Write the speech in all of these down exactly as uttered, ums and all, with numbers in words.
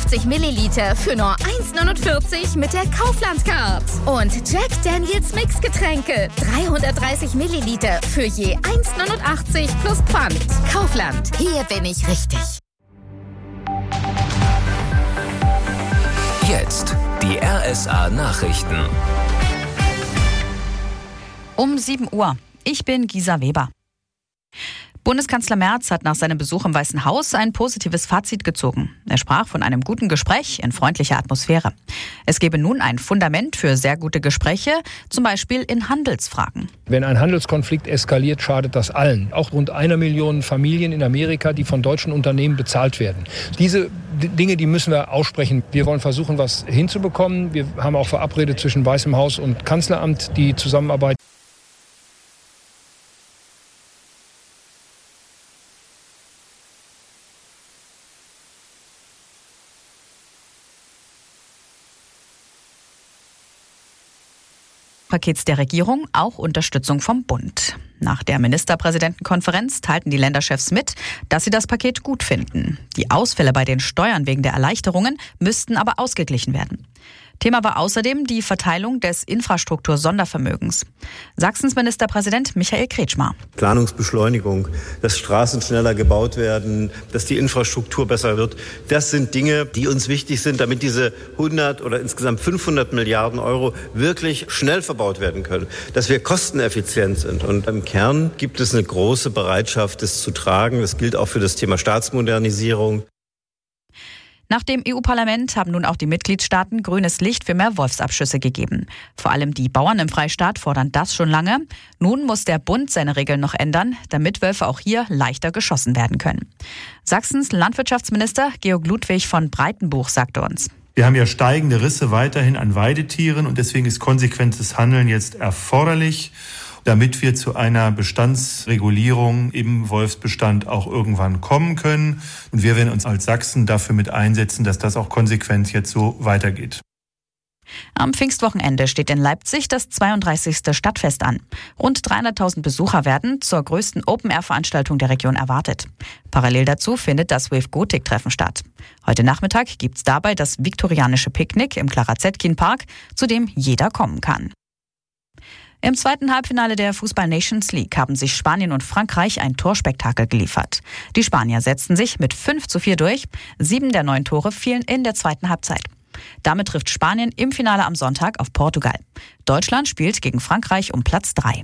dreihundertachtzig Milliliter für nur eins neunundvierzig mit der Kaufland-Card. Und Jack Daniels Mixgetränke, dreihundertdreißig Milliliter für je eins neunundachtzig plus Pfand. Kaufland, hier bin ich richtig. Jetzt die R S A-Nachrichten. Um sieben Uhr. Ich bin Gisa Weber. Bundeskanzler Merz hat nach seinem Besuch im Weißen Haus ein positives Fazit gezogen. Er sprach von einem guten Gespräch in freundlicher Atmosphäre. Es gebe nun ein Fundament für sehr gute Gespräche, zum Beispiel in Handelsfragen. Wenn ein Handelskonflikt eskaliert, schadet das allen. Auch rund einer Million Familien in Amerika, die von deutschen Unternehmen bezahlt werden. Diese Dinge, die müssen wir aussprechen. Wir wollen versuchen, was hinzubekommen. Wir haben auch verabredet zwischen Weißem Haus und Kanzleramt die Zusammenarbeit. Pakets der Regierung auch Unterstützung vom Bund. Nach der Ministerpräsidentenkonferenz teilten die Länderchefs mit, dass sie das Paket gut finden. Die Ausfälle bei den Steuern wegen der Erleichterungen müssten aber ausgeglichen werden. Thema war außerdem die Verteilung des Infrastruktur-Sondervermögens. Sachsens Ministerpräsident Michael Kretschmer. Planungsbeschleunigung, dass Straßen schneller gebaut werden, dass die Infrastruktur besser wird. Das sind Dinge, die uns wichtig sind, damit diese hundert oder insgesamt fünfhundert Milliarden Euro wirklich schnell verbaut werden können. Dass wir kosteneffizient sind. Und im Kern gibt es eine große Bereitschaft, das zu tragen. Das gilt auch für das Thema Staatsmodernisierung. Nach dem E U-Parlament haben nun auch die Mitgliedstaaten grünes Licht für mehr Wolfsabschüsse gegeben. Vor allem die Bauern im Freistaat fordern das schon lange. Nun muss der Bund seine Regeln noch ändern, damit Wölfe auch hier leichter geschossen werden können. Sachsens Landwirtschaftsminister Georg Ludwig von Breitenbuch sagte uns: Wir haben ja steigende Risse weiterhin an Weidetieren und deswegen ist konsequentes Handeln jetzt erforderlich, damit wir zu einer Bestandsregulierung im Wolfsbestand auch irgendwann kommen können. Und wir werden uns als Sachsen dafür mit einsetzen, dass das auch konsequent jetzt so weitergeht. Am Pfingstwochenende steht in Leipzig das zweiunddreißigste Stadtfest an. Rund dreihunderttausend Besucher werden zur größten Open-Air-Veranstaltung der Region erwartet. Parallel dazu findet das Wave Gothic-Treffen statt. Heute Nachmittag gibt's dabei das viktorianische Picknick im Clara Zetkin-Park, zu dem jeder kommen kann. Im zweiten Halbfinale der Fußball-Nations League haben sich Spanien und Frankreich ein Torspektakel geliefert. Die Spanier setzten sich mit fünf zu vier durch. Sieben der neun Tore fielen in der zweiten Halbzeit. Damit trifft Spanien im Finale am Sonntag auf Portugal. Deutschland spielt gegen Frankreich um Platz drei.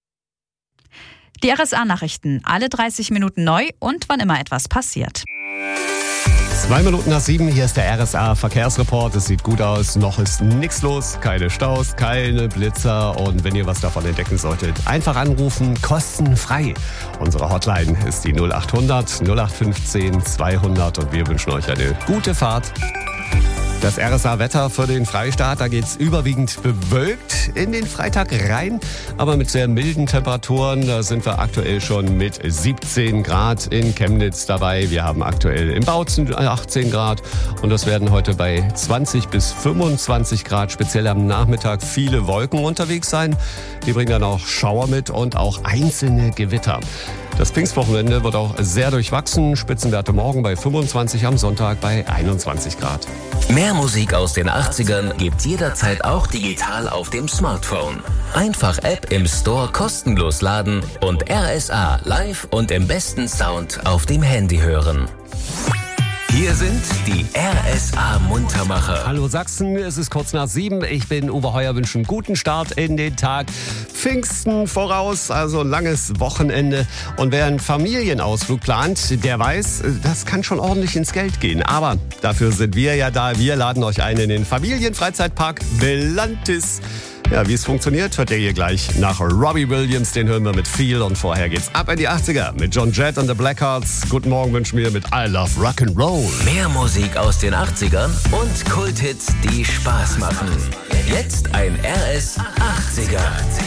Die R S A-Nachrichten, alle dreißig Minuten neu und wann immer etwas passiert. Zwei Minuten nach sieben, hier ist der R S A-Verkehrsreport. Es sieht gut aus, noch ist nichts los, keine Staus, keine Blitzer. Und wenn ihr was davon entdecken solltet, einfach anrufen, kostenfrei. Unsere Hotline ist die null acht hundert null acht fünfzehn zweihundert und wir wünschen euch eine gute Fahrt. Das R S A-Wetter für den Freistaat, da geht's überwiegend bewölkt in den Freitag rein, aber mit sehr milden Temperaturen. Da sind wir aktuell schon mit siebzehn Grad in Chemnitz dabei. Wir haben aktuell in Bautzen achtzehn Grad und das werden heute bei zwanzig bis fünfundzwanzig Grad, speziell am Nachmittag, viele Wolken unterwegs sein. Die bringen dann auch Schauer mit und auch einzelne Gewitter. Das Pfingstwochenende wird auch sehr durchwachsen. Spitzenwerte morgen bei fünfundzwanzig, am Sonntag bei einundzwanzig Grad. Mehr Musik aus den achtzigern gibt's jederzeit auch digital auf dem Smartphone. Einfach App im Store kostenlos laden und R S A live und im besten Sound auf dem Handy hören. Hier sind die R S A-Muntermacher. Hallo Sachsen, es ist kurz nach sieben. Ich bin Uwe Heuer, wünsche einen guten Start in den Tag. Pfingsten voraus, also ein langes Wochenende. Und wer einen Familienausflug plant, der weiß, das kann schon ordentlich ins Geld gehen. Aber dafür sind wir ja da. Wir laden euch ein in den Familienfreizeitpark Belantis. Ja, wie es funktioniert, hört ihr hier gleich nach Robbie Williams. Den hören wir mit Feel und vorher geht's ab in die achtziger mit John Jett und the Blackhearts. Guten Morgen wünschen wir mit I Love Rock'n'Roll. Mehr Musik aus den achtzigern und Kulthits, die Spaß machen. Jetzt ein R S achtziger.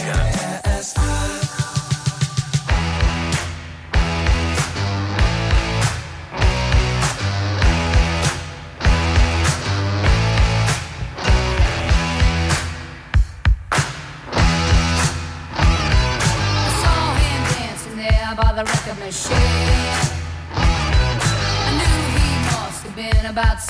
By the record machine, I knew he must have been about seventeen.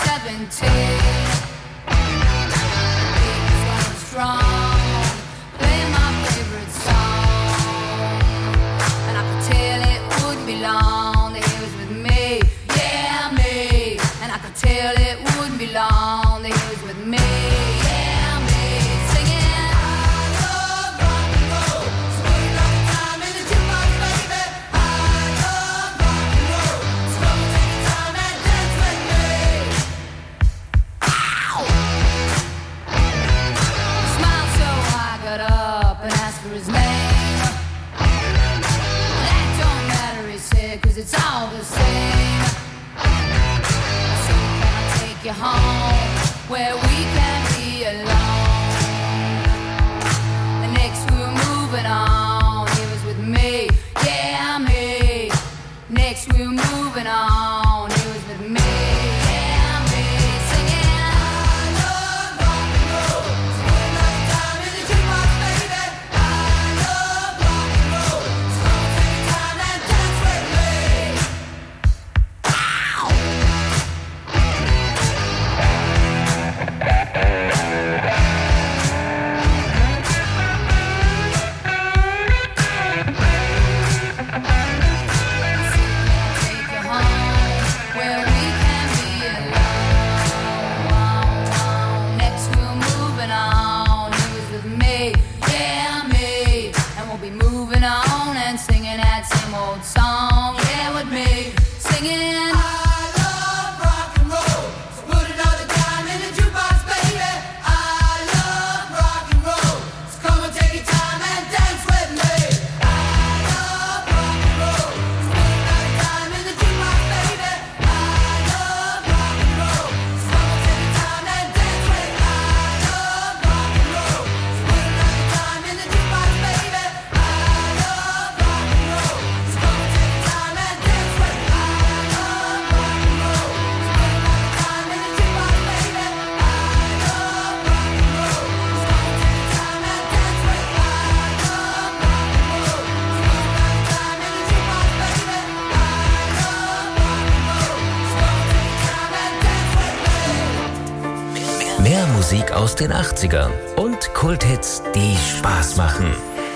Mehr Musik aus den achtzigern und Kulthits, die Spaß machen.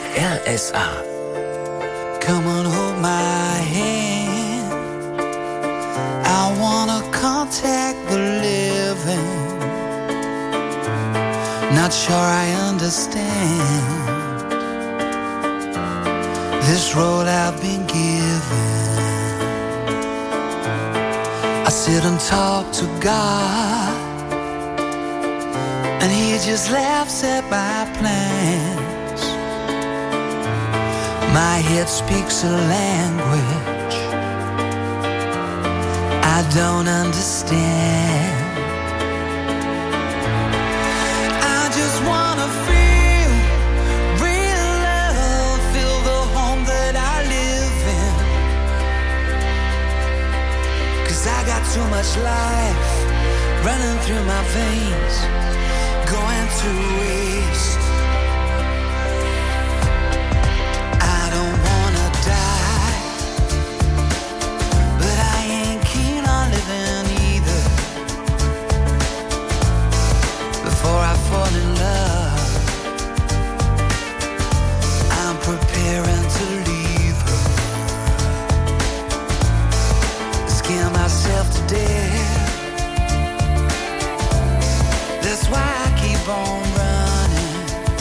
R S A. Come and hold my hand. I wanna contact the living. Not sure I understand this road I've been given. I sit and talk to God, and He just laughs at my plans. My head speaks a language I don't understand. I just wanna feel real love, feel the home that I live in. 'Cause I got too much life running through my veins, going to waste. I don't wanna die, but I ain't keen on living either. Before I fall in love, I'm preparing to leave her. Scare myself to death. That's why I keep on running.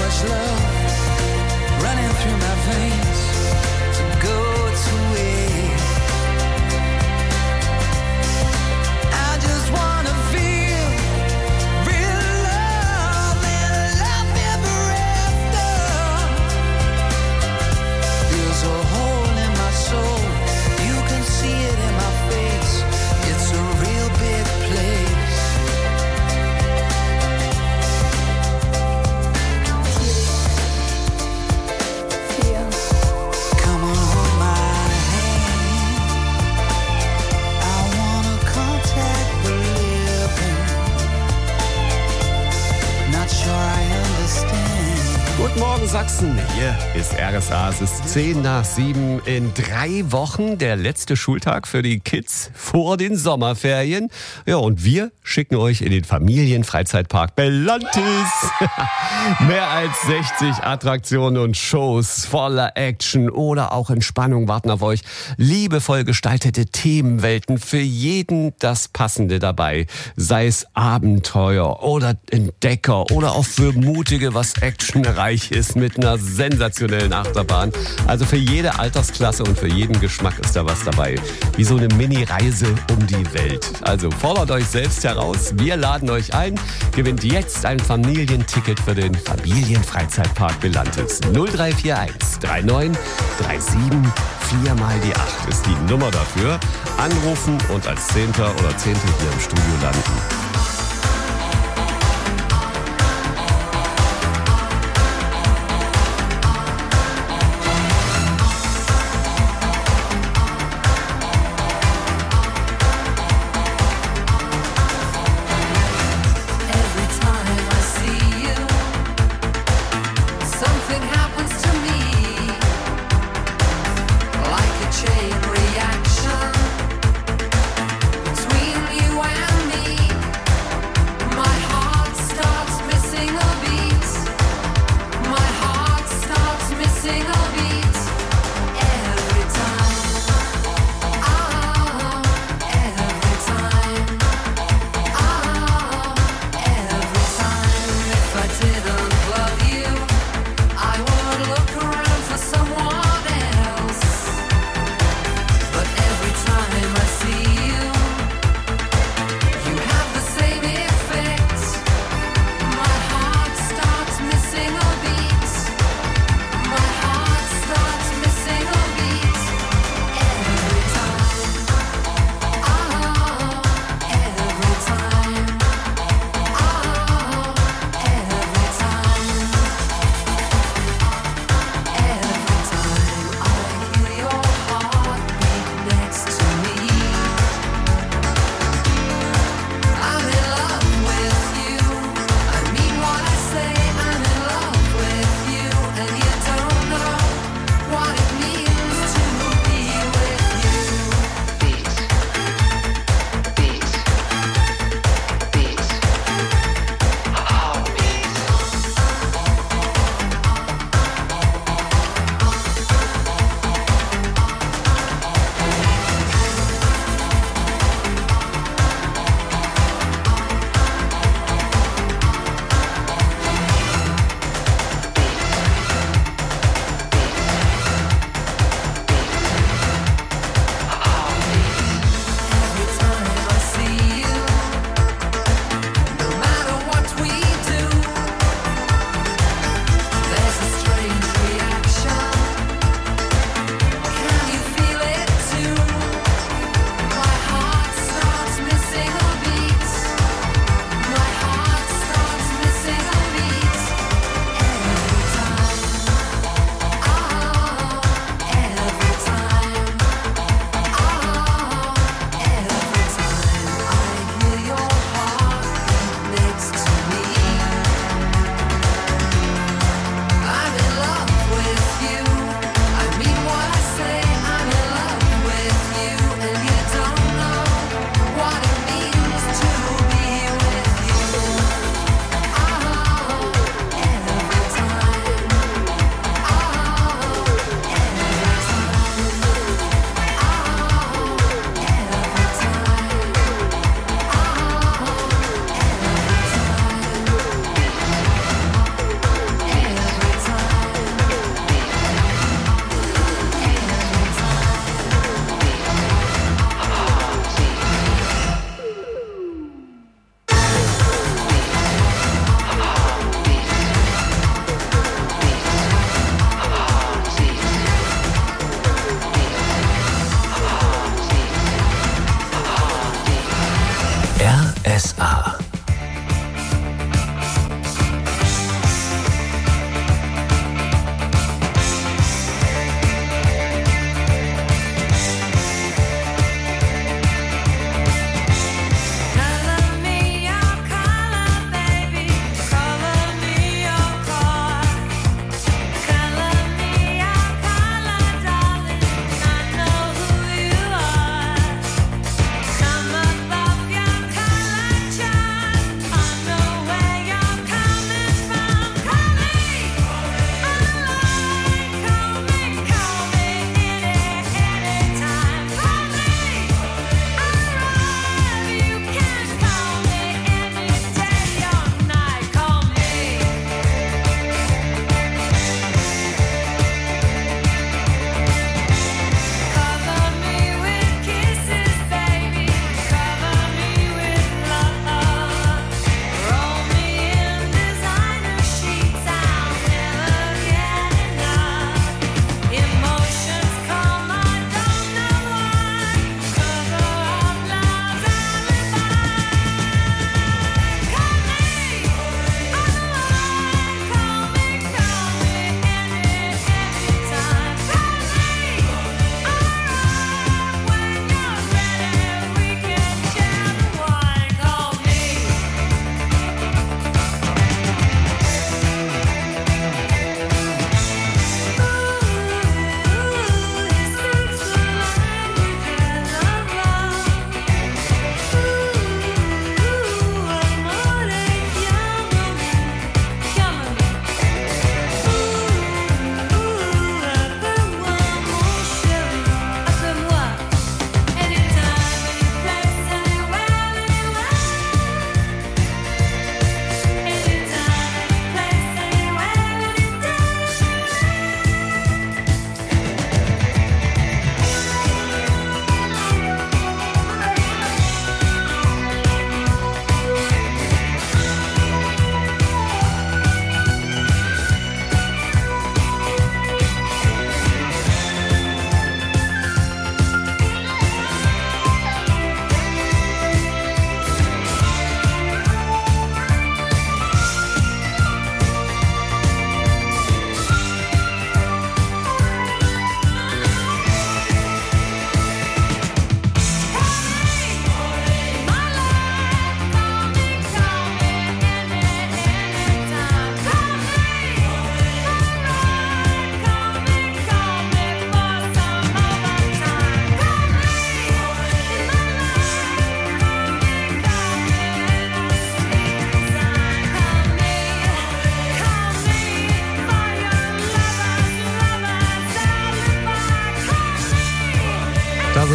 much love running through my veins to go to waste. I just wanna feel real love and love ever after. There's a hole in my soul, you can see it in my face. It's a real big place. Come on, hold my hand. I wanna contact the living. Not sure I understand. Guten Morgen Sachsen, hier ist R S A, es ist zehn nach sieben, in drei Wochen der letzte Schultag für die Kids vor den Sommerferien. Ja, und wir schicken euch in den Familienfreizeitpark Bellantis. Mehr als sechzig Attraktionen und Shows voller Action oder auch Entspannung warten auf euch. Liebevoll gestaltete Themenwelten, für jeden das Passende dabei. Sei es Abenteuer oder Entdecker oder auch für Mutige, was actionreich ist mit einer sensationellen Achterbahn. Also für jede Altersklasse und für jeden Geschmack ist da was dabei. Wie so eine Mini-Reise um die Welt. Also fordert euch selbst heraus. Wir laden euch ein. Gewinnt jetzt ein Familienticket für den Familienfreizeitpark Bellantis. null drei vier eins drei neun drei sieben vier mal die acht ist die Nummer dafür. Anrufen und als Zehnter oder Zehnte hier im Studio landen. Chain reaction between you and me.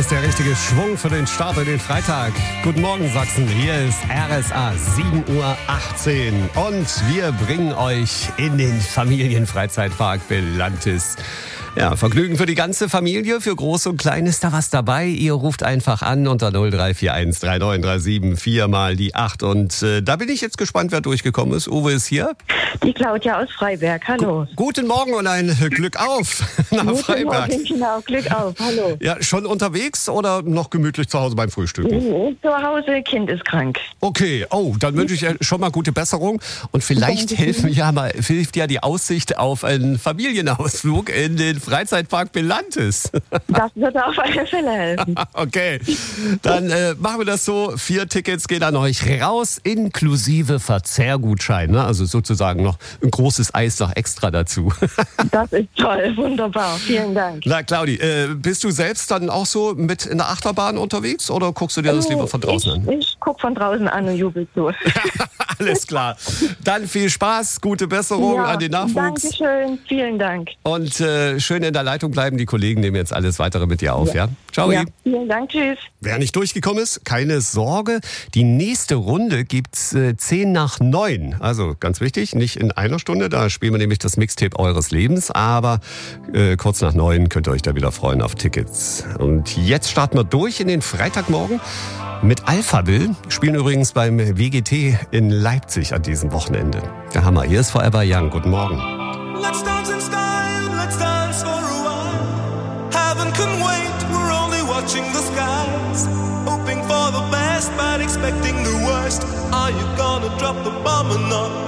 ist der richtige Schwung für den Start in den Freitag. Guten Morgen Sachsen, hier ist R S A sieben Uhr achtzehn und wir bringen euch in den Familienfreizeitpark Belantis. Ja, Vergnügen für die ganze Familie, für Groß und Klein ist da was dabei. Ihr ruft einfach an unter null drei vier eins drei neun drei sieben vier mal die acht. Und äh, da bin ich jetzt gespannt, wer durchgekommen ist. Uwe ist hier. Die Claudia aus Freiberg, hallo. Gu- Guten Morgen und ein Glück auf nach Guten Freiberg. Morgen, genau, Glück auf, hallo. Ja, schon unterwegs oder noch gemütlich zu Hause beim Frühstücken? Mhm, zu Hause, Kind ist krank. Okay, oh, dann wünsche ich schon mal gute Besserung. Und vielleicht Danke. helfen ja mal, hilft ja die Aussicht auf einen Familienausflug in den Freizeitpark Belantis. Das wird auf alle Fälle helfen. Okay, dann äh, machen wir das so. Vier Tickets gehen an euch raus, inklusive Verzehrgutschein. Ne? Also sozusagen noch ein großes Eis noch extra dazu. Das ist toll, wunderbar, vielen Dank. Na, Claudi, äh, bist du selbst dann auch so mit in der Achterbahn unterwegs oder guckst du dir das lieber von draußen ich, an? Ich gucke von draußen an und jubel zu. Alles klar. Dann viel Spaß, gute Besserung Ja, an den Nachwuchs. Dankeschön, vielen Dank. Und äh, schön in der Leitung bleiben. Die Kollegen nehmen jetzt alles weitere mit dir auf, ja? Ja. Ciao. Ja, vielen Dank, tschüss. Wer nicht durchgekommen ist, keine Sorge. Die nächste Runde gibt's äh, zehn nach neun. Also ganz wichtig, nicht in einer Stunde. Da spielen wir nämlich das Mixtape eures Lebens. Aber äh, kurz nach neun könnt ihr euch da wieder freuen auf Tickets. Und jetzt starten wir durch in den Freitagmorgen mit Alphaville. Spielen übrigens beim W G T in Leipzig an diesem Wochenende. Der Hammer. Hier ist Forever Young. Guten Morgen. Let's dance in style, let's dance for a while. Heaven can wait, we're only watching the skies. Hoping for the best, but expecting the worst. Are you gonna drop the bomb or not?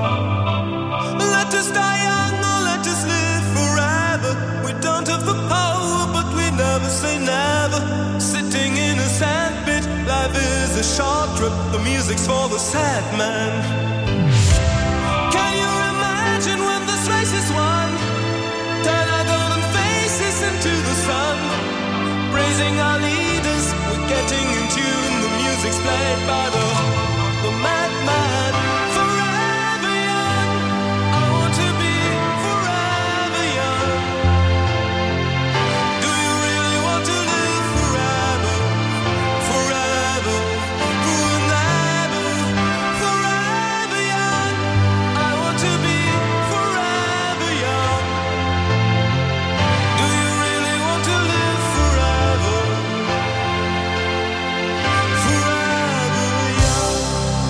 Let us die young or let us live forever. We don't have the power, but we never say never. Sitting in a sandpit, life is a short trip. The music's for the sad man. Can you imagine when this race is won? Turn our golden faces into the sun. Praising our leaders, we're getting in tune. The music's played by the, the madman. Forever young, I want to be forever young. Do you really want to live forever? Forever, forever, forever young. I want to be forever young. Do you really want to live forever? Forever young.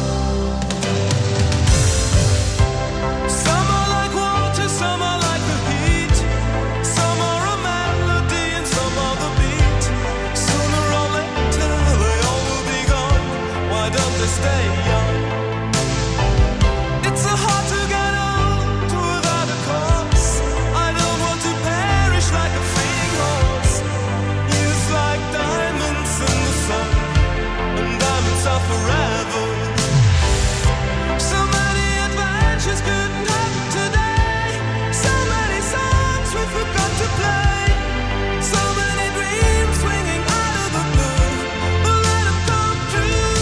Some are like water, some are like the heat. Some are a melody and some are the beat. Sooner or later they all will be gone. Why don't they stay young? It's so hard to get old without a cause. I don't want to perish like a fleeing horse. Youth like diamonds in the sun, and diamonds are forever. So many adventures couldn't happen today. So many songs we forgot to play. So many dreams swinging out of the blue. But let them come true.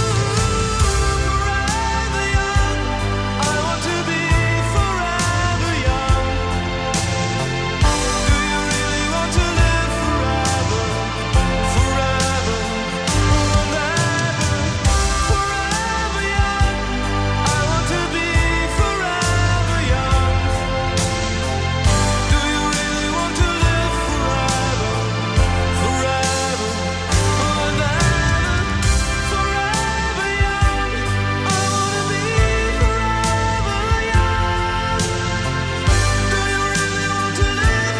Forever young, I want to be forever young. Do you really want to live forever? Forever, forever, forever young. I want to be forever young. Do you really want to live forever? Forever, forever, forever young. I want to be forever young. Do you really want to live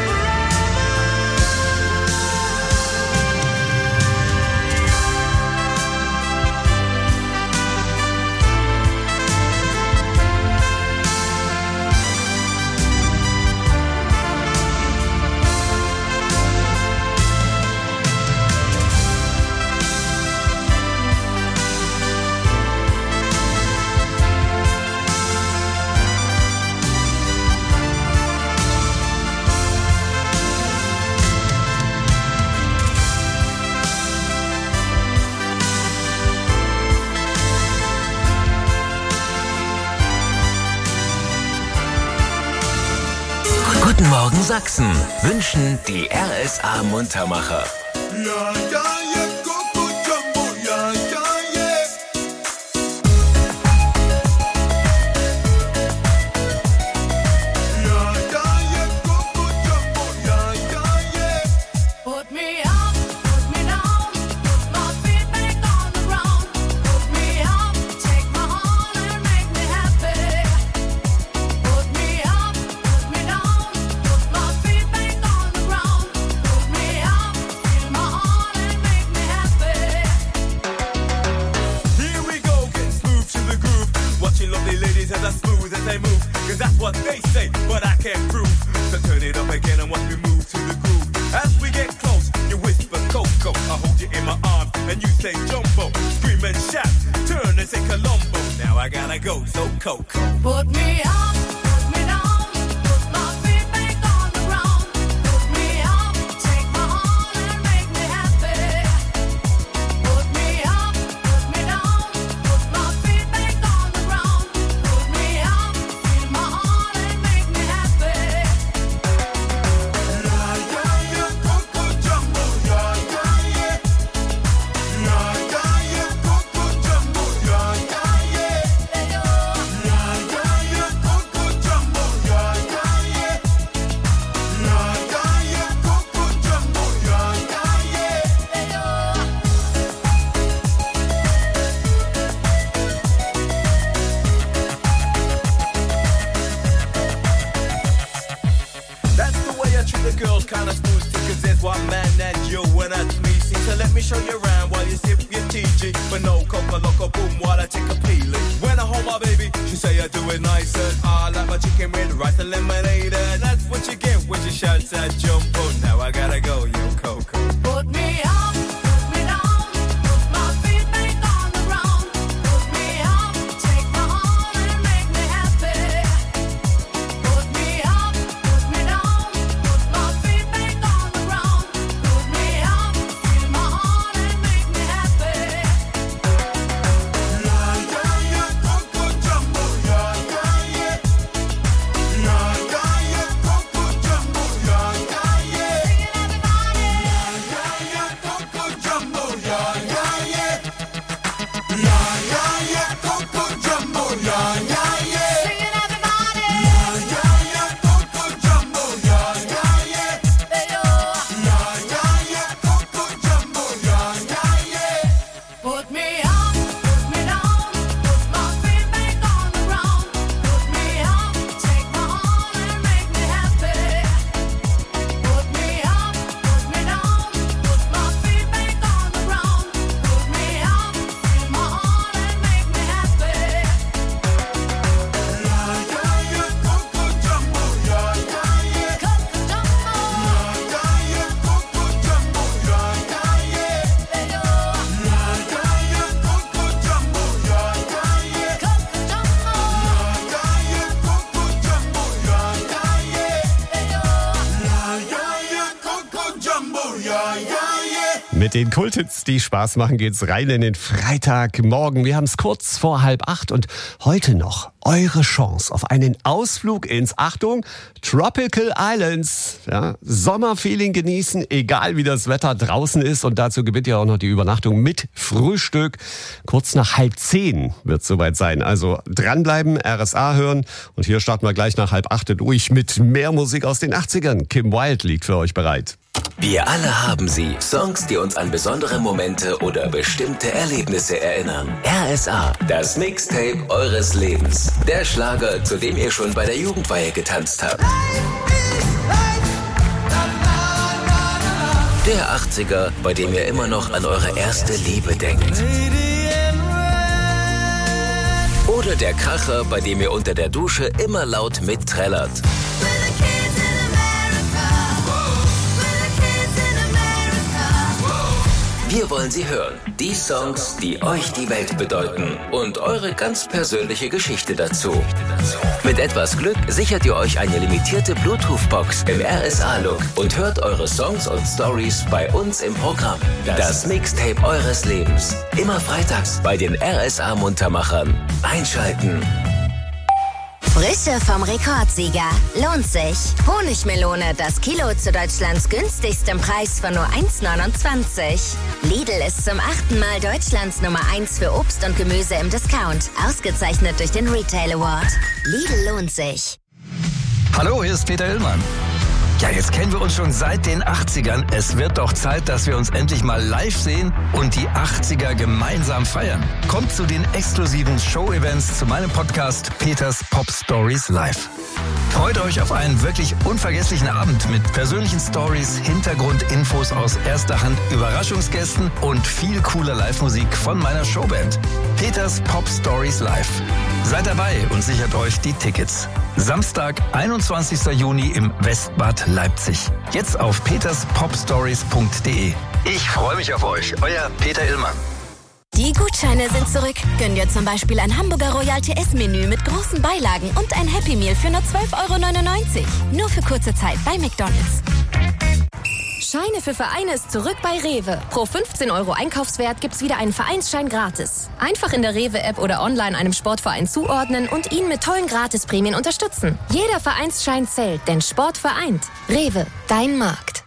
Guten Morgen Sachsen wünschen die R S A Muntermacher. Yeah, yeah, yeah, Coco Jumbo, yeah, yeah, yeah. Yeah, yeah, yeah, Coco Jumbo, yeah, yeah, yeah. Put me up, put me down, put my feet back on the ground. Put me up, take my heart and make me happy. Put me up, put me down, put my feet back on the ground. Put me up, feel my heart and make me happy. Here we go, getting smooth to the groove. Watching lovely ladies as I smooth as they move. Cause that's what they say, but I can't prove. So turn it up again and watch me move to the groove. As we get close, you whisper Coco. I hold you in my arms and you say Jumbo. Scream and shout, turn and say Colombo. Now I gotta go, so Coco. Put me up, put me down, put my feet back on the ground. Put me up, take my heart and make me happy. Put me up, put me down, put my feet back on the ground. Put me up, feel my heart and make me happy. Yeah, yeah, yeah, Coco Jumbo, yeah, yeah, yeah. Yeah, yeah, yeah, Coco Jumbo, yeah, yeah, yeah. Yeah, yeah, yeah, Coco Jumbo, yeah, yeah, yeah. Yeah, yeah, yeah, Coco Jumbo, yeah, yeah, yeah. That's the way I treat the girls, kinda smooth too, cause there's one man and you and that's me. See, so let me show you around while you sip your T G. But no coca loco boom while I take a peeling. When I hold my baby, she say I do it nicer. I like my chicken with rice and lemonade. And that's what you get when she shouts that Jumbo. Now I gotta go, yo Coco. Put me up, put me down, put my feet back on the ground. Put me up, take my heart and make me happy. Put me up, put me down, put my feet back on the ground. Put me up, feel my heart and make me happy. Yeah, yeah, yeah, Coco Jumbo, yeah, yeah, yeah. Yeah, yeah, yeah, Coco Jumbo, yeah, yeah, yeah. Yeah, yeah, yeah, Coco Jumbo, yeah, yeah, yeah. Yeah, yeah, yeah, Coco Jumbo, yeah, yeah, yeah. Sing it, everybody. Yeah, yeah, yeah, Coco Jumbo, yeah, yeah, yeah. Yeah, yeah, yeah, Coco Jumbo, yeah, yeah, yeah. Put me up, put me down, put my feet back on the ground. Put me up, take my heart and make me happy. Put me up, put me down, put my feet back on the ground. Put me up, feel my heart and make me happy. Yeah, yeah, yeah, Coco Jumbo, yeah, yeah, yeah. Coco Jumbo, Yeah, yeah, yeah, Coco Jumbo, yeah, yeah, yeah. Yeah, yeah, yeah, Coco Jumbo, yeah, yeah, yeah. Coco Jumbo, Yeah, yeah, yeah, Coco Jumbo, yeah, yeah, yeah. Yeah, yeah, yeah, Coco Jumbo, yeah, yeah, yeah. Mit den Kulthits, die Spaß machen, geht's rein in den Freitagmorgen. Wir haben es kurz vor halb acht und heute noch eure Chance auf einen Ausflug ins, Achtung, Tropical Islands. Ja, Sommerfeeling genießen, egal wie das Wetter draußen ist. Und dazu gewinnt ihr auch noch die Übernachtung mit Frühstück. Kurz nach halb zehn wird es soweit sein. Also dranbleiben, R S A hören. Und hier starten wir gleich nach halb acht durch mit mehr Musik aus den achtzigern. Kim Wilde liegt für euch bereit. Wir alle haben sie. Songs, die uns an besondere Momente oder bestimmte Erlebnisse erinnern. R S A, das Mixtape eures Lebens. Der Schlager, zu dem ihr schon bei der Jugendweihe getanzt habt. Der achtziger, bei dem ihr immer noch an eure erste Liebe denkt. Oder der Kracher, bei dem ihr unter der Dusche immer laut mitträllert. Wir wollen sie hören. Die Songs, die euch die Welt bedeuten. Und eure ganz persönliche Geschichte dazu. Mit etwas Glück sichert ihr euch eine limitierte Bluetooth-Box im R S A-Look und hört eure Songs und Stories bei uns im Programm. Das Mixtape eures Lebens. Immer freitags bei den R S A-Muntermachern. Einschalten. Frische vom Rekordsieger. Lohnt sich. Honigmelone, das Kilo zu Deutschlands günstigstem Preis von nur eins neunundzwanzig. Lidl ist zum achten Mal Deutschlands Nummer eins für Obst und Gemüse im Discount. Ausgezeichnet durch den Retail Award. Lidl lohnt sich. Hallo, hier ist Peter Illmann. Ja, jetzt kennen wir uns schon seit den achtzigern. Es wird doch Zeit, dass wir uns endlich mal live sehen und die achtziger gemeinsam feiern. Kommt zu den exklusiven Show-Events zu meinem Podcast Peters Pop Stories Live. Freut euch auf einen wirklich unvergesslichen Abend mit persönlichen Stories, Hintergrundinfos aus erster Hand, Überraschungsgästen und viel cooler Live-Musik von meiner Showband. Peters Pop Stories Live. Seid dabei und sichert euch die Tickets. Samstag, einundzwanzigster Juni im Westbad Leipzig. Jetzt auf peters pop stories punkt de. Ich freue mich auf euch. Euer Peter Illmann. Die Gutscheine sind zurück. Gönn dir zum Beispiel ein Hamburger Royal T S-Menü mit großen Beilagen und ein Happy Meal für nur zwölf Euro neunundneunzig. Nur für kurze Zeit bei McDonald's. Scheine für Vereine ist zurück bei Rewe. Pro fünfzehn Euro Einkaufswert gibt's wieder einen Vereinsschein gratis. Einfach in der Rewe-App oder online einem Sportverein zuordnen und ihn mit tollen Gratisprämien unterstützen. Jeder Vereinsschein zählt, denn Sport vereint. Rewe, dein Markt.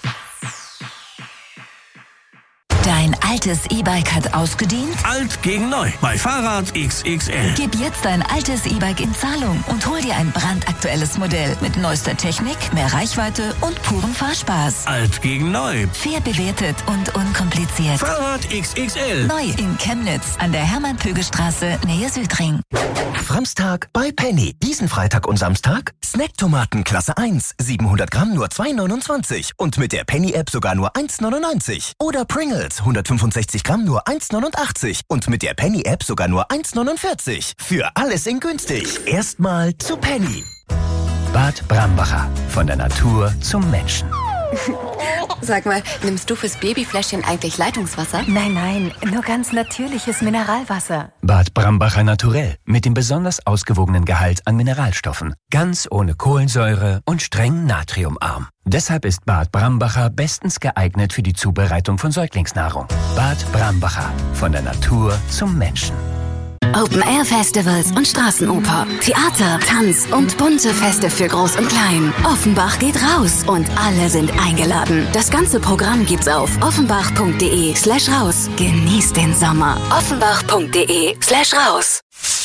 Dein altes E-Bike hat ausgedient? Alt gegen neu. Bei Fahrrad X X L. Gib jetzt dein altes E-Bike in Zahlung und hol dir ein brandaktuelles Modell mit neuester Technik, mehr Reichweite und purem Fahrspaß. Alt gegen neu. Fair bewertet und unkompliziert. Fahrrad X X L. Neu in Chemnitz an der Hermann-Pögel-Straße, Nähe Südring. Samstag bei Penny. Diesen Freitag und Samstag Snacktomaten Klasse eins. siebenhundert Gramm nur zwei neunundzwanzig. Und mit der Penny-App sogar nur eins neunundneunzig. Oder Pringles hundertfünfundsechzig Gramm nur eins neunundachtzig. Und mit der Penny-App sogar nur eins neunundvierzig. Für alles in günstig. Erstmal zu Penny. Bad Brambacher. Von der Natur zum Menschen. Sag mal, nimmst du fürs Babyfläschchen eigentlich Leitungswasser? Nein, nein, nur ganz natürliches Mineralwasser. Bad Brambacher Naturell. Mit dem besonders ausgewogenen Gehalt an Mineralstoffen. Ganz ohne Kohlensäure und streng natriumarm. Deshalb ist Bad Brambacher bestens geeignet für die Zubereitung von Säuglingsnahrung. Bad Brambacher. Von der Natur zum Menschen. Open-Air-Festivals und Straßenoper, Theater, Tanz und bunte Feste für Groß und Klein. Offenbach geht raus und alle sind eingeladen. Das ganze Programm gibt's auf offenbach.de slash raus. Genießt den Sommer. offenbach.de slash raus.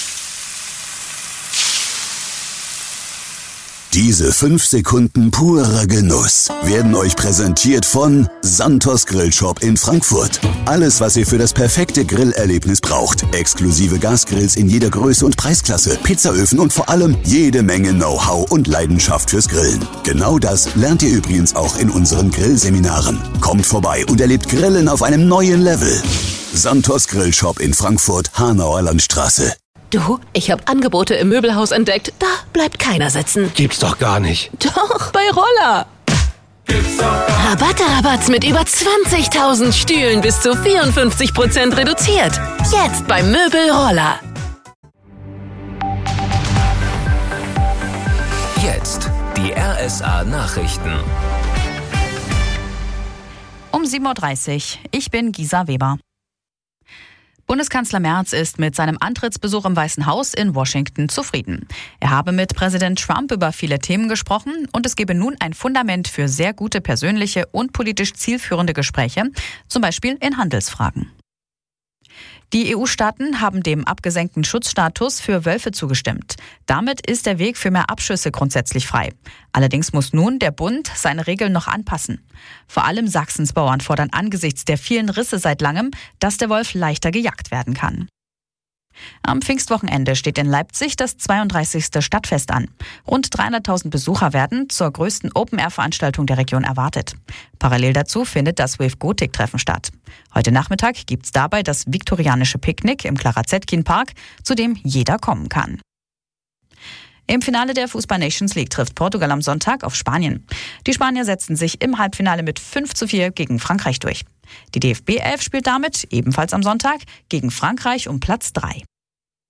Diese fünf Sekunden purer Genuss werden euch präsentiert von Santos Grillshop in Frankfurt. Alles, was ihr für das perfekte Grillerlebnis braucht. Exklusive Gasgrills in jeder Größe und Preisklasse, Pizzaöfen und vor allem jede Menge Know-how und Leidenschaft fürs Grillen. Genau das lernt ihr übrigens auch in unseren Grillseminaren. Kommt vorbei und erlebt Grillen auf einem neuen Level. Santos Grillshop in Frankfurt, Hanauer Landstraße. Du, ich habe Angebote im Möbelhaus entdeckt. Da bleibt keiner sitzen. Gibt's doch gar nicht. Doch, bei Roller. Rabatte, Rabatt mit über zwanzigtausend Stühlen bis zu vierundfünfzig Prozent reduziert. Jetzt beim Möbel Roller. Jetzt die R S A Nachrichten. Um sieben Uhr dreißig. Ich bin Gisa Weber. Bundeskanzler Merz ist mit seinem Antrittsbesuch im Weißen Haus in Washington zufrieden. Er habe mit Präsident Trump über viele Themen gesprochen und es gebe nun ein Fundament für sehr gute persönliche und politisch zielführende Gespräche, zum Beispiel in Handelsfragen. Die E U-Staaten haben dem abgesenkten Schutzstatus für Wölfe zugestimmt. Damit ist der Weg für mehr Abschüsse grundsätzlich frei. Allerdings muss nun der Bund seine Regeln noch anpassen. Vor allem Sachsens Bauern fordern angesichts der vielen Risse seit langem, dass der Wolf leichter gejagt werden kann. Am Pfingstwochenende steht in Leipzig das zweiunddreißigste Stadtfest an. Rund dreihunderttausend Besucher werden zur größten Open-Air-Veranstaltung der Region erwartet. Parallel dazu findet das Wave Gothic-Treffen statt. Heute Nachmittag gibt's dabei das viktorianische Picknick im Clara Zetkin Park, zu dem jeder kommen kann. Im Finale der Fußball Nations League trifft Portugal am Sonntag auf Spanien. Die Spanier setzten sich im Halbfinale mit fünf zu vier gegen Frankreich durch. Die D F B elf spielt damit, ebenfalls am Sonntag, gegen Frankreich um Platz drei.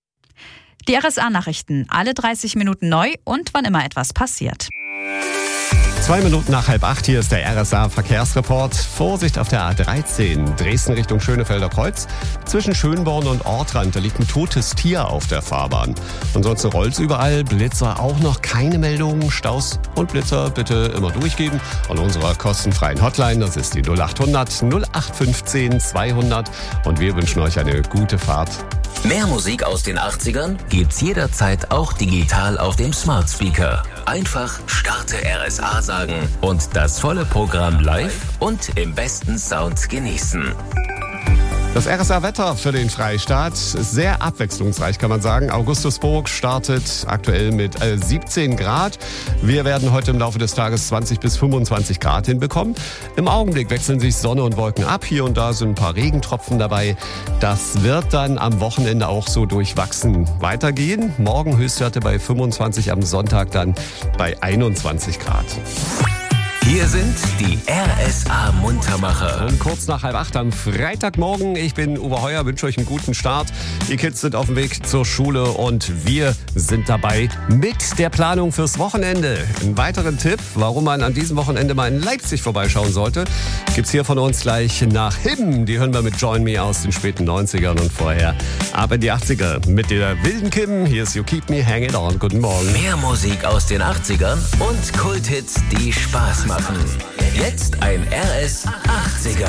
Die R S A-Nachrichten, alle dreißig Minuten neu und wann immer etwas passiert. Zwei Minuten nach halb acht, hier ist der R S A-Verkehrsreport. Vorsicht auf der A dreizehn, Dresden Richtung Schönefelder Kreuz. Zwischen Schönborn und Ortrand, da liegt ein totes Tier auf der Fahrbahn. Ansonsten rollt's überall, Blitzer auch noch keine Meldungen. Staus und Blitzer bitte immer durchgeben an unserer kostenfreien Hotline. Das ist die null acht hundert null acht fünfzehn zweihundert und wir wünschen euch eine gute Fahrt. Mehr Musik aus den achtzigern gibt's jederzeit auch digital auf dem Smart Speaker. Einfach Starte R S A sagen und das volle Programm live und im besten Sound genießen. Das R S A-Wetter für den Freistaat ist sehr abwechslungsreich, kann man sagen. Augustusburg startet aktuell mit äh, siebzehn Grad. Wir werden heute im Laufe des Tages zwanzig bis fünfundzwanzig Grad hinbekommen. Im Augenblick wechseln sich Sonne und Wolken ab. Hier und da sind ein paar Regentropfen dabei. Das wird dann am Wochenende auch so durchwachsen weitergehen. Morgen Höchstwerte bei fünfundzwanzig, am Sonntag dann bei einundzwanzig Grad. Hier sind die R S A-Muntermacher. Und kurz nach halb acht am Freitagmorgen. Ich bin Uwe Heuer, wünsche euch einen guten Start. Die Kids sind auf dem Weg zur Schule und wir sind dabei mit der Planung fürs Wochenende. Einen weiteren Tipp, warum man an diesem Wochenende mal in Leipzig vorbeischauen sollte, gibt's hier von uns gleich nach Him. Die hören wir mit Join Me aus den späten neunzigern und vorher ab in die achtziger mit der wilden Kim. Hier ist You Keep Me Hanging On. Guten Morgen. Mehr Musik aus den achtzigern und Kulthits, die Spaß machen. Jetzt ein R S achtziger.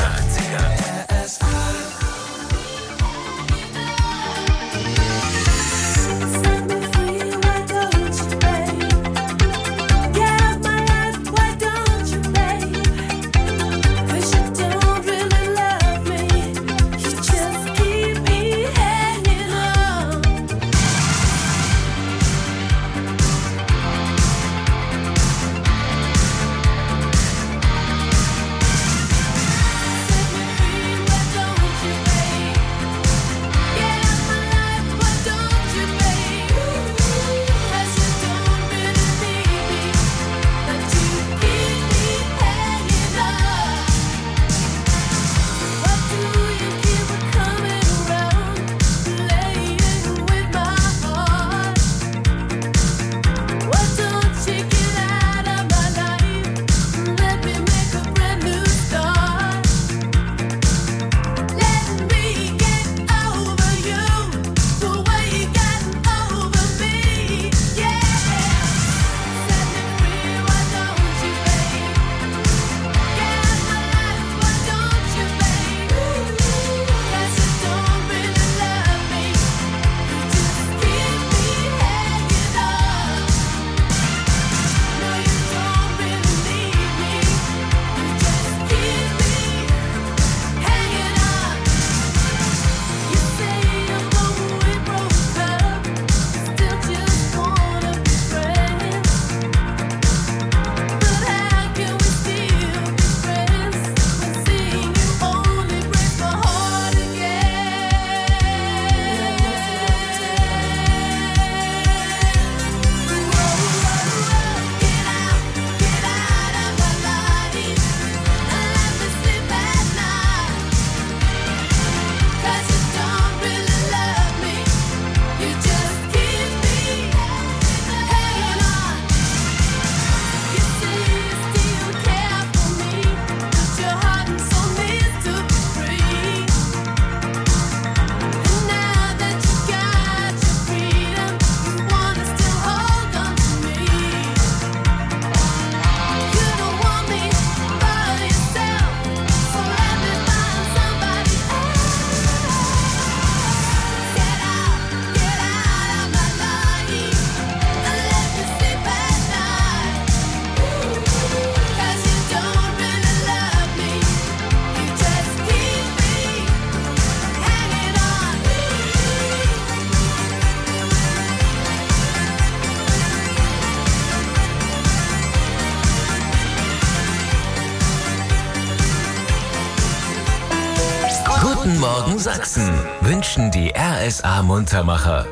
Guten Morgen Sachsen wünschen die R S A-Muntermacher.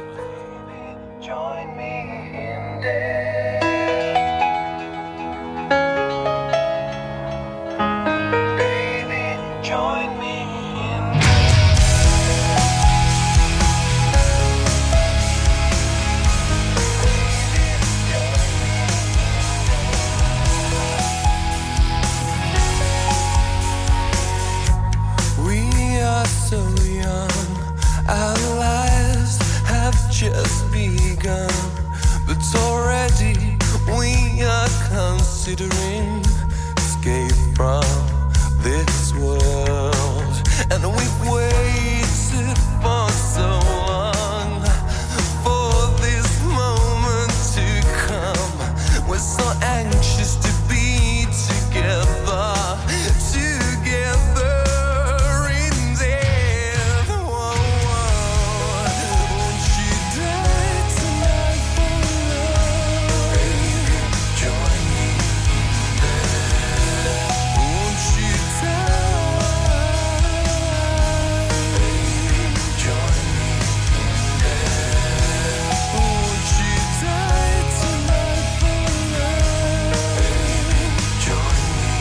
considering escape from this world. And we've waited for so long for this moment to come. We're so anxious to be together, together in death. Whoa, whoa. Won't you die tonight for love? Baby, join me there. Won't you die? Baby, join me there. Won't you die tonight for love? Baby, join me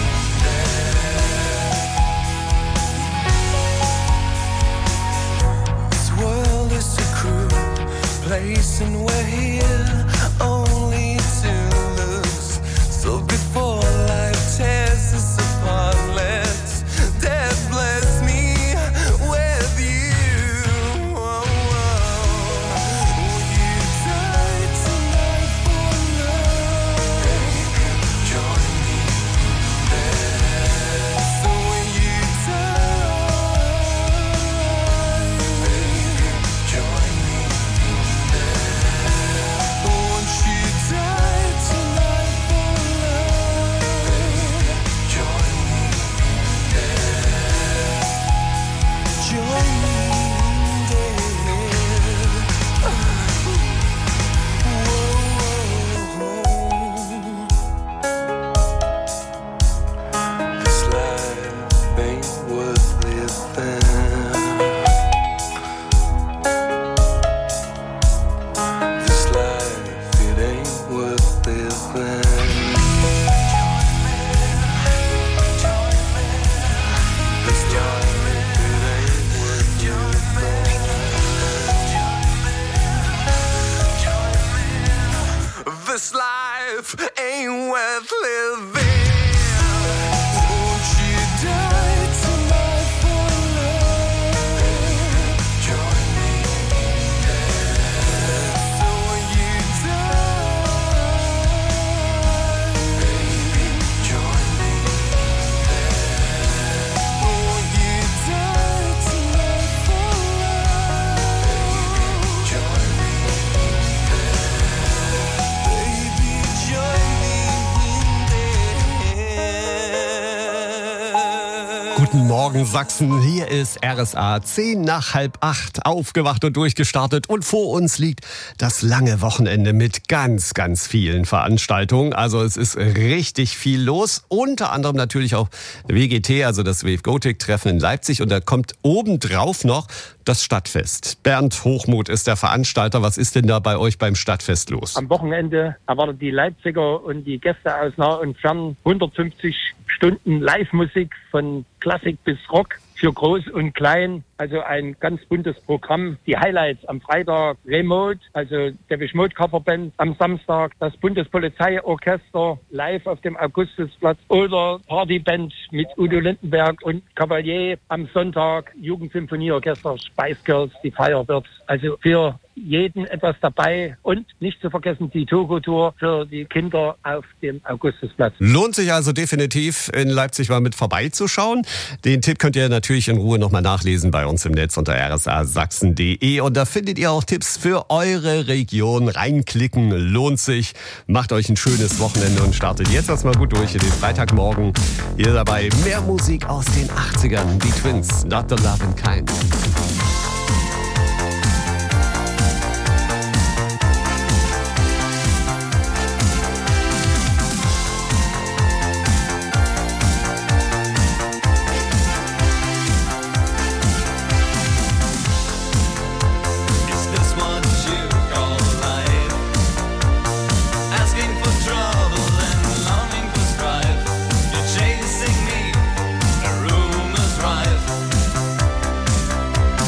there. This world is a cruel place, and we're here only to lose. So before life tears us apart, let death bless me with you. Whoa, whoa. Will you die tonight for love? Baby, join me there. So will you die? Baby, join me there. Won't you die tonight for love? Baby, join me there. Join me there. Whoa. This life ain't worth living. This life, it ain't worth living. This life, it ain't worth living. This life ain't worth living. Won't you die tonight for love? Join me there. So will you die? Baby, join me there. Will you die tonight for love? Baby, join me there. Baby, join me there. Guten Morgen Sachsen, hier ist R S A, zehn nach halb acht, aufgewacht und durchgestartet und vor uns liegt das lange Wochenende mit ganz, ganz vielen Veranstaltungen. Also es ist richtig viel los, unter anderem natürlich auch W G T, also das Wave Gothic Treffen in Leipzig, und da kommt obendrauf noch das Stadtfest. Bernd Hochmuth ist der Veranstalter. Was ist denn da bei euch beim Stadtfest los? Am Wochenende erwartet die Leipziger und die Gäste aus nah und fern hundertfünfzig Stunden Live-Musik von Klassik bis Rock für Groß und Klein. Also ein ganz buntes Programm. Die Highlights am Freitag Remote, also Depeche Mode Coverband. Am Samstag das Bundespolizeiorchester live auf dem Augustusplatz oder Partyband mit Udo Lindenberg und Cavalier. Am Sonntag Jugendsymphonieorchester Spice Girls, die Feier wird. Also für jeden etwas dabei und nicht zu vergessen die Togo-Tour für die Kinder auf dem Augustusplatz. Lohnt sich also definitiv in Leipzig mal mit vorbeizuschauen. Den Tipp könnt ihr natürlich in Ruhe nochmal nachlesen bei uns im Netz unter r s a sachsen punkt d e und da findet ihr auch Tipps für eure Region. Reinklicken lohnt sich. Macht euch ein schönes Wochenende und startet jetzt erstmal gut durch in den Freitagmorgen. Hier dabei mehr Musik aus den achtzigern. Die Twins, Not the Lovin' Kind. Chasing me, the rumors rife.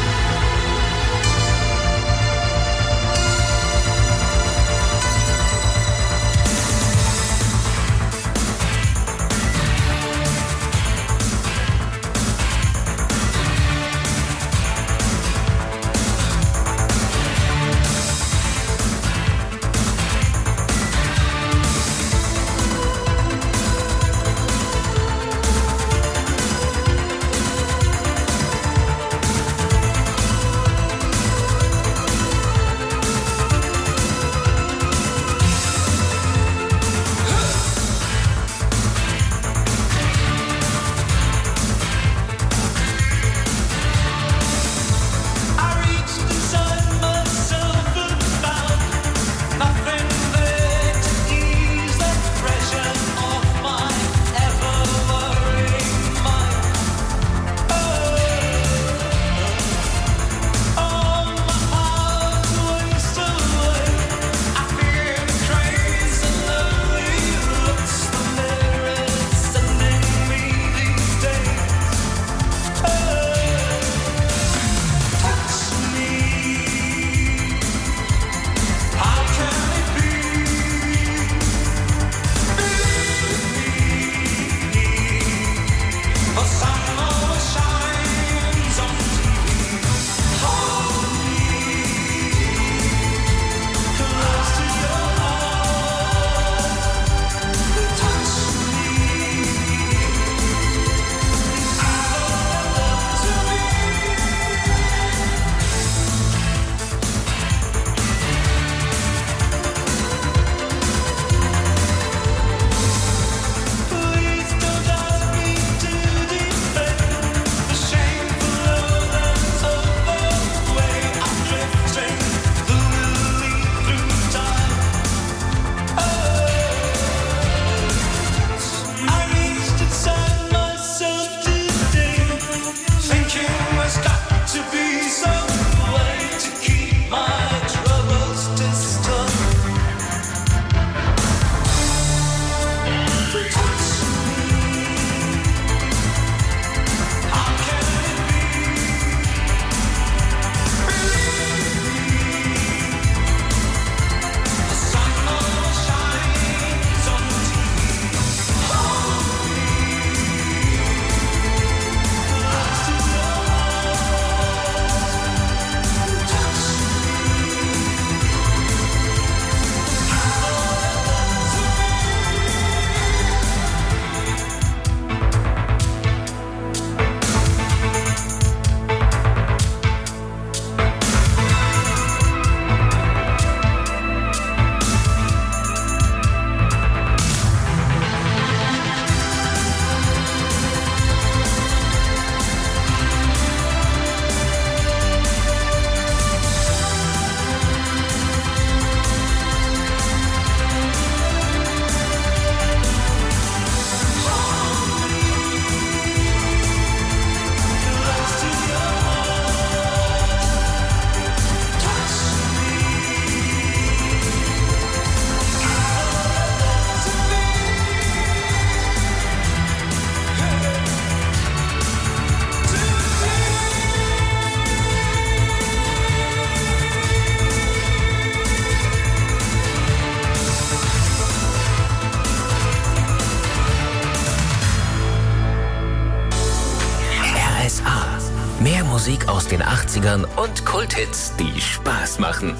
Musik aus den achtzigern und Kulthits, die Spaß machen.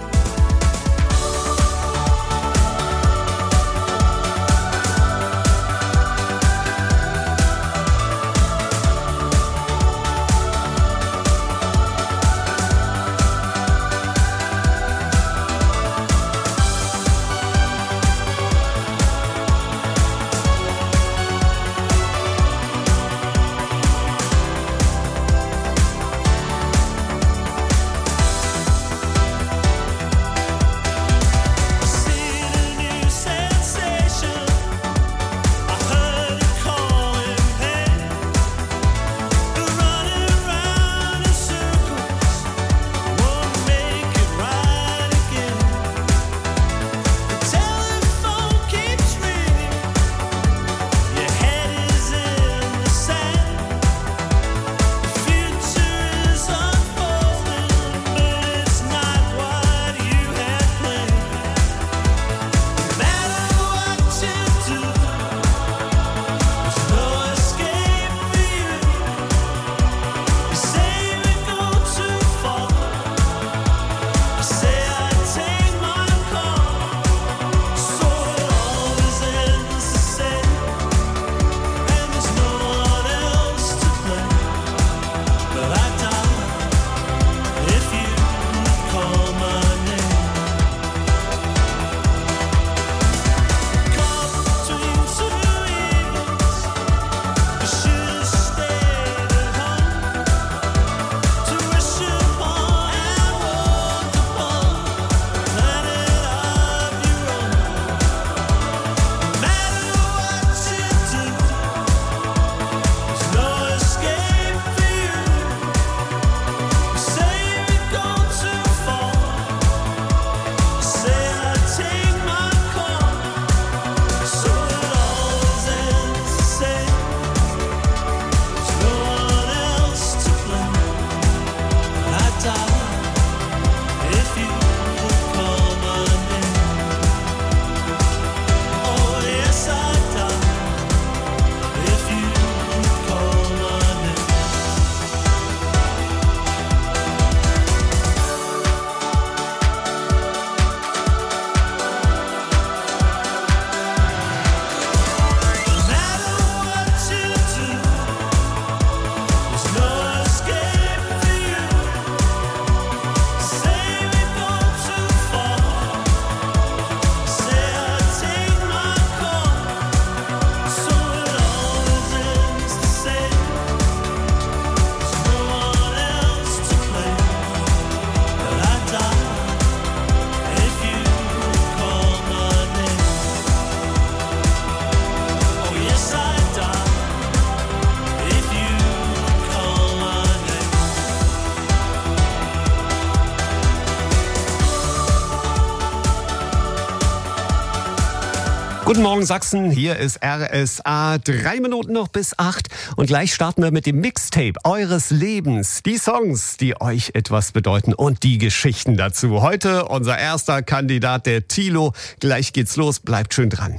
Guten Morgen Sachsen, hier ist R S A. Drei Minuten noch bis acht und gleich starten wir mit dem Mixtape eures Lebens. Die Songs, die euch etwas bedeuten und die Geschichten dazu. Heute unser erster Kandidat, der Thilo. Gleich geht's los, bleibt schön dran.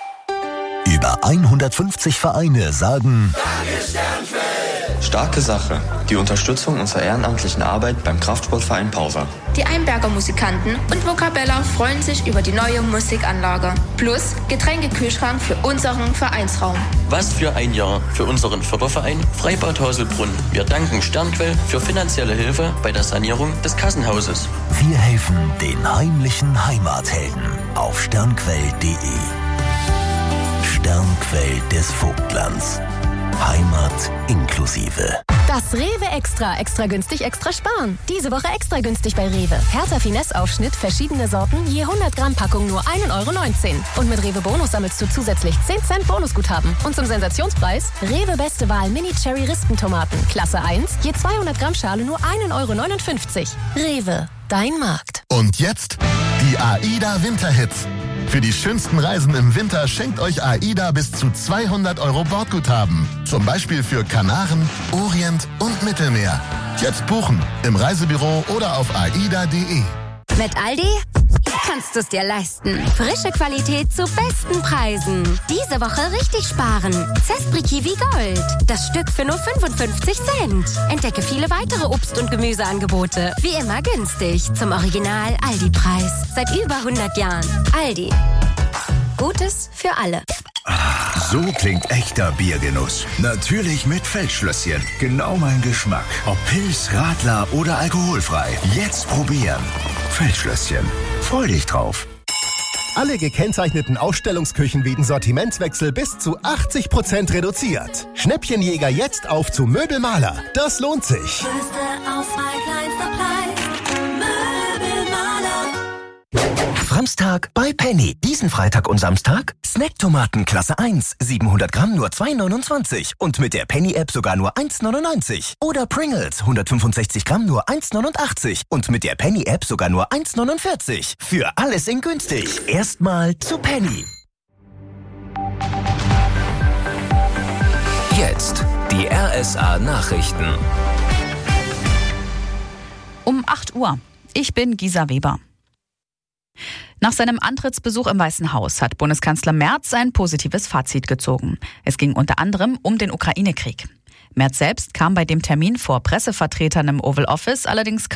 Über hundertfünfzig Vereine sagen Starke Sache. Die Unterstützung unserer ehrenamtlichen Arbeit beim Kraftsportverein Pausa. Die Einberger Musikanten und Vocabella freuen sich über die neue Musikanlage. Plus Getränkekühlschrank für unseren Vereinsraum. Was für ein Jahr für unseren Förderverein Freibad Hauselbrunn. Wir danken Sternquell für finanzielle Hilfe bei der Sanierung des Kassenhauses. Wir helfen den heimlichen Heimathelden auf sternquell punkt de. Sternquell des Vogtlands. Heimat inklusive. Das Rewe Extra. Extra günstig, extra sparen. Diese Woche extra günstig bei Rewe. Hertha Finesse Aufschnitt, verschiedene Sorten, je hundert Gramm Packung nur ein Euro neunzehn. Und mit Rewe Bonus sammelst du zusätzlich zehn Cent Bonusguthaben. Und zum Sensationspreis Rewe Beste Wahl Mini Cherry Rispentomaten. Klasse eins, je zweihundert Gramm Schale nur ein Euro neunundfünfzig. Rewe, dein Markt. Und jetzt die AIDA Winterhits. Für die schönsten Reisen im Winter schenkt euch AIDA bis zu zweihundert Euro Bordguthaben. Zum Beispiel für Kanaren, Orient und Mittelmeer. Jetzt buchen im Reisebüro oder auf aida punkt de. Mit Aldi kannst du es dir leisten. Frische Qualität zu besten Preisen. Diese Woche richtig sparen. Zespri Kiwi Gold. Das Stück für nur fünfundfünfzig Cent. Entdecke viele weitere Obst- und Gemüseangebote. Wie immer günstig. Zum Original Aldi-Preis. Seit über hundert Jahren. Aldi. Gutes für alle. So klingt echter Biergenuss. Natürlich mit Feldschlösschen. Genau mein Geschmack. Ob Pils, Radler oder alkoholfrei. Jetzt probieren. Feldschlösschen. Freu dich drauf. Alle gekennzeichneten Ausstellungsküchen wegen Sortimentswechsel bis zu achtzig Prozent reduziert. Schnäppchenjäger jetzt auf zu Möbelmaler. Das lohnt sich. Samstag bei Penny. Diesen Freitag und Samstag Snacktomaten Klasse eins, siebenhundert Gramm nur zwei neunundzwanzig und mit der Penny-App sogar nur eins neunundneunzig. Oder Pringles hundertfünfundsechzig Gramm nur eins neunundachtzig und mit der Penny-App sogar nur eins neunundvierzig. Für alles in günstig. Erstmal zu Penny. Jetzt die R S A-Nachrichten. Um acht Uhr. Ich bin Gisa Weber. Nach seinem Antrittsbesuch im Weißen Haus hat Bundeskanzler Merz ein positives Fazit gezogen. Es ging unter anderem um den Ukraine-Krieg. Merz selbst kam bei dem Termin vor Pressevertretern im Oval Office allerdings